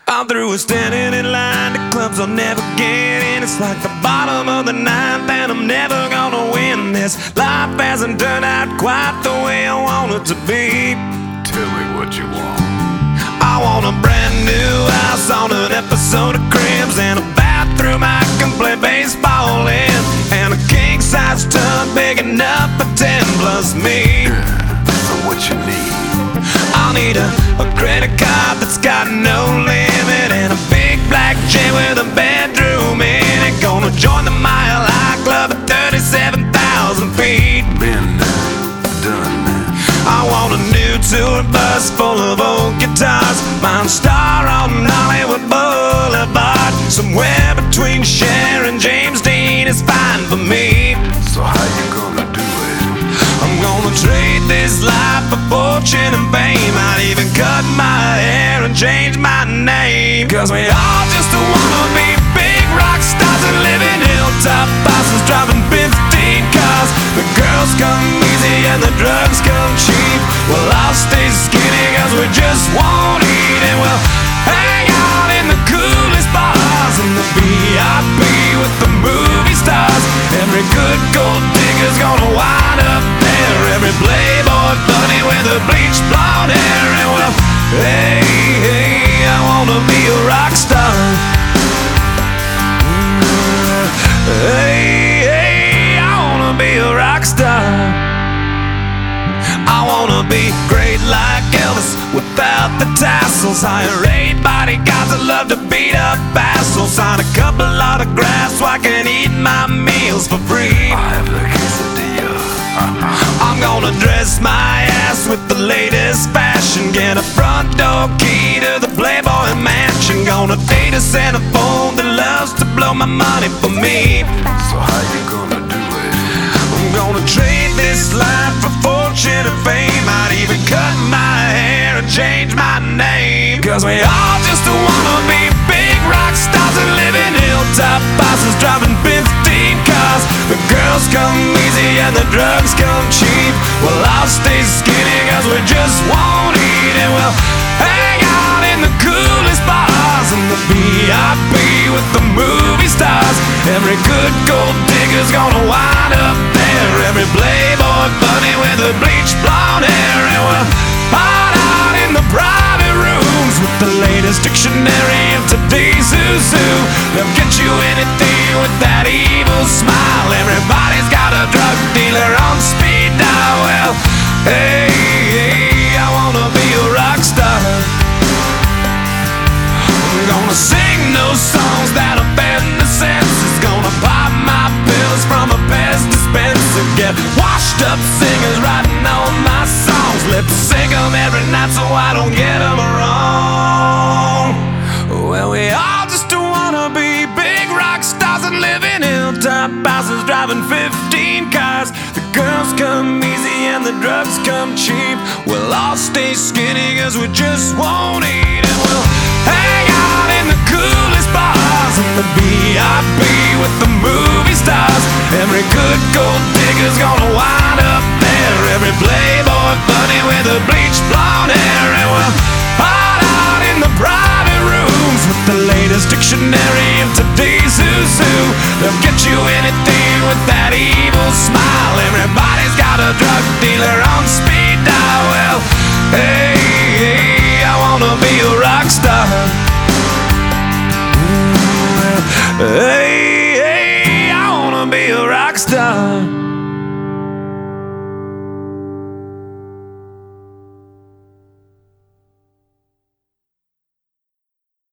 I'm through with standing in line to clubs I'll never get in. It's like the bottom of the ninth and I'm never gonna win this. Life hasn't turned out quite the way I want it to be. Tell me what you want. I want a brand new house on an episode of Cribs, and a bathroom I can play baseball in, and a king-size tub big enough for 10 plus me. So what you need? I'll need a credit card that's got no limit, and a big black jet with a bedroom in it. Gonna join the Mile High Club at 37,000 feet. Been done. I want a new tour bus full of old guitars, mine star on Hollywood Boulevard. Somewhere between Cher and James Dean is fine for me. So how you gonna do it? I'm gonna trade this life for fortune and fame. I'd even cut my hair and change my name, 'cause we all just wanna be big rock stars and live in hilltop bosses, driving 15 cars. The girls come easy and the drugs come cheap. Well, I'll stay skinny 'cause we just won't eat, and we'll hang out in the coolest bars in the VIP with the movie stars. Every good gold digger's gonna wind up there, every playboy bunny with a bleached blonde hair. And well, hey, hey, I wanna be a rock star. Hey, hey, I wanna be a rock star. I wanna be great like Elvis without the tassels. Hire 8 bodyguards that love to beat up assholes. Sign a couple autographs so I can eat my meals for free. I have the quesadilla. I'm gonna dress my ass with the latest fashion, get a front door key to the Playboy Mansion. Gonna date a centerfold that loves to blow my money for me. So how you gonna do it? I'm gonna trade this life for fortune and fame. I'd even cut my hair and change my name, 'cause we all just wanna be big rock stars and live in hilltop bosses, driving 15 cars. The girls come easy and the drugs come cheap. Well, I'll stay skinny 'cause we just won't eat, and we'll hang out in the coolest bars in the VIP with the movie stars. Every good gold digger's gonna wind up there, every playboy bunny with a bleached blonde hair. And we'll hide out in the private rooms with the latest dictionary of today's who's who. They'll get you anything with that evil smile. Everybody's got a drug dealer on speed dial. Well, hey, hey, I wanna be a rock star. I'm gonna sing those songs that offend the senses. Gonna pop my pills from a Pez dispenser. Get washed up singers writing all my songs. Lip sync 'em every night so I don't get 'em wrong. Well, we all just wanna be big rock stars and live in hilltop houses, driving 15 cars. The girls come easy and the drugs come cheap. We'll all stay skinny 'cause we just won't eat, and we'll hang out in the coolest bars in the VIP with the movie stars. Every good gold digger's gonna wind up there, every playboy bunny with a bleached blonde hair. And we'll hide out in the private rooms with the latest dictionary of today's who's who. They'll get you anything with that evil smile. Everybody's got a drug dealer on speed dial. Well, hey, hey, I wanna be a rock star. Hey.